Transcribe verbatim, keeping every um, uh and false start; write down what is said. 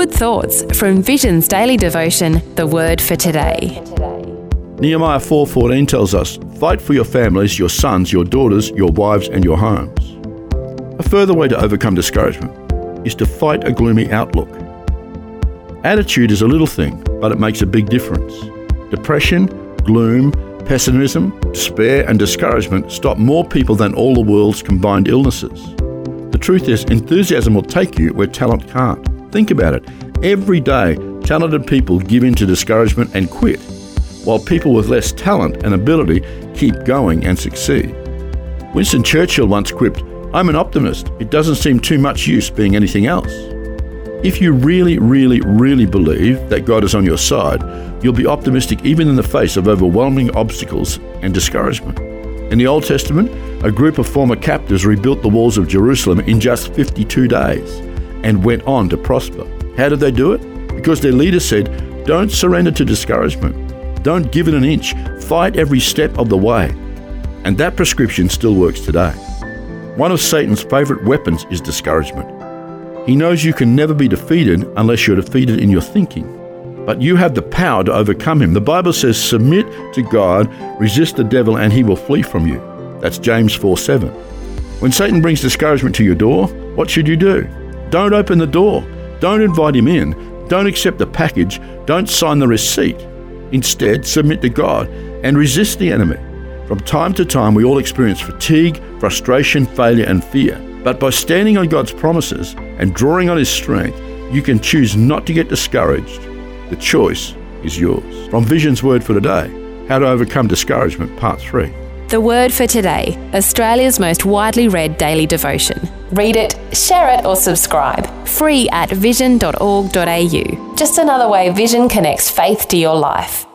good thoughts from Vision's daily devotion, The Word for Today. Nehemiah four fourteen tells us, "Fight for your families, your sons, your daughters, your wives and your homes." A further way to overcome discouragement is to fight a gloomy outlook. Attitude is a little thing, but it makes a big difference. Depression, gloom, pessimism, despair and discouragement stop more people than all the world's combined illnesses. The truth is, enthusiasm will take you where talent can't. Think about it. Every day, talented people give in to discouragement and quit, while people with less talent and ability keep going and succeed. Winston Churchill once quipped, "I'm an optimist. It doesn't seem too much use being anything else." If you really, really, really believe that God is on your side, you'll be optimistic even in the face of overwhelming obstacles and discouragement. In the Old Testament, a group of former captives rebuilt the walls of Jerusalem in just fifty-two days and went on to prosper. How did they do it? Because their leader said, "Don't surrender to discouragement. Don't give it an inch. Fight every step of the way." And that prescription still works today. One of Satan's favorite weapons is discouragement. He knows you can never be defeated unless you're defeated in your thinking. But you have the power to overcome him. The Bible says, "Submit to God, resist the devil, and he will flee from you." That's James four seven. When Satan brings discouragement to your door, what should you do? Don't open the door. Don't invite him in. Don't accept the package. Don't sign the receipt. Instead, submit to God and resist the enemy. From time to time, we all experience fatigue, frustration, failure, and fear. But by standing on God's promises and drawing on his strength, you can choose not to get discouraged. The choice is yours. From Vision's Word for Today, How to Overcome Discouragement, Part three. The Word for Today, Australia's most widely read daily devotion. Read it, share it or subscribe. Free at vision dot org dot a u. Just another way Vision connects faith to your life.